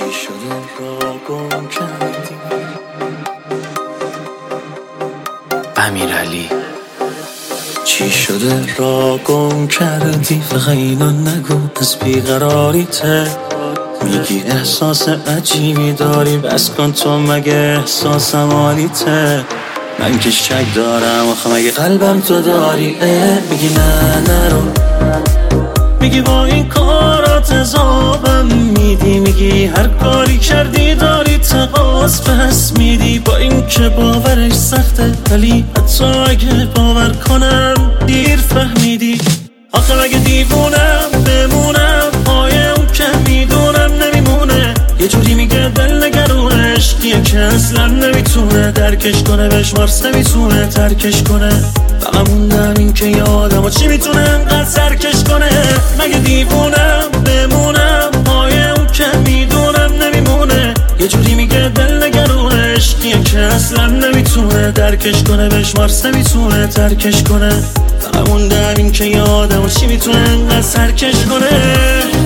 شده را گم کردی؟ امیرعلی چی شده را گم کردی؟ فقط اینو نگو از بیقراریته. میگی احساس عجیبی داری، بس کن تو مگه احساسم عالیته. من که شک دارم آخه مگه قلبم تو داری؟ میگی نه نرو، میگی با این کارات عذابم میدی، میگی هر کاری کردی داری تقاص پس میدی. با این که باورش سخته ولی حتی اگه باور کنم دیر فهمیدی. آخه مگه دیوونم بمونم پای اون که میدونم نمیمونه. یه جوری میگه دل نگرونش دیگه که اصلا نمیتونه درکش کنه، بشمارس نمیتونه ترکش کنه. فقط موندم این که یادم و چی میتونه انقدر سرکش کنه. مگه دیوونم بمونم پای اون که میدونم نمیمونه. یه جوری میگه دل نگرونش دیگه که اصلا نمیتونه درکش کنه، بشمارس نمیتونه ترکش کنه. فقط موندم این که یادم و چی میتونه انقدر سرکش کنه.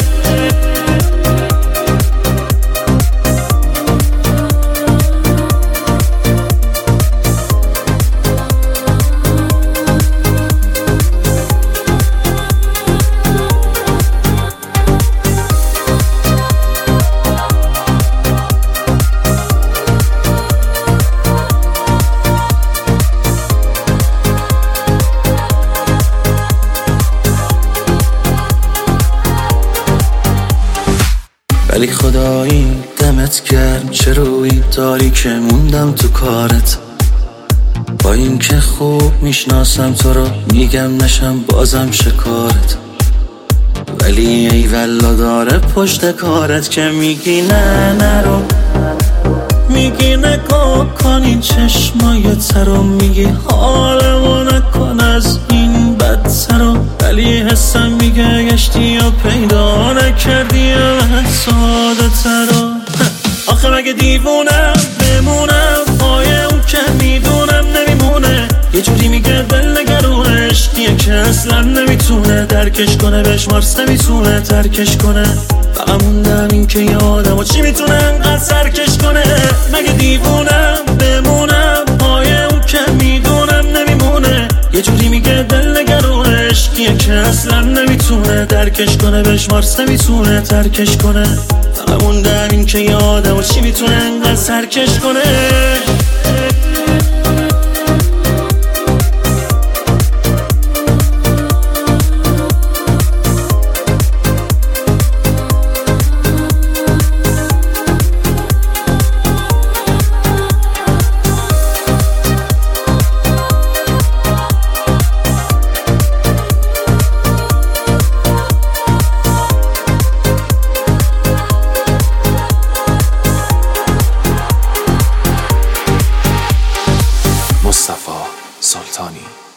ولی خدایی دمت گرم چه روی داری که موندم تو کارت. با این که خوب میشناسم تو رو میگم نشم بازم شکارت. ولی ای والا داره پشت کارت که میگی نه نرو، میگی نگاه کن این چشمای ترو، میگی حالمو نکن از این بدترو. ولی حسم میگه گشتی و پیدا نکردی ساده ترو. آخه مگه دیوونم بمونم پای اون که میدونم نمیمونه. یه جوری میگه دل نگرونش دیگه که اصلا نمیتونه درکش کنه، بشمارس نمیتونه ترکش کنه. فقط موندم این که یادم و چی میتونه انقدر سرکش کنه. مگه دیوونم بمونم پای اون که میدونم نمیمونه. یه جوری میگه دل نگرونش دیگه که اصلا نمیتونه درکش کنه، بشمارس نمیتونه ترکش کنه. فقط موندم این که یادم و چی میتونه انقدر سرکش کنه. مصطفی سلطانی.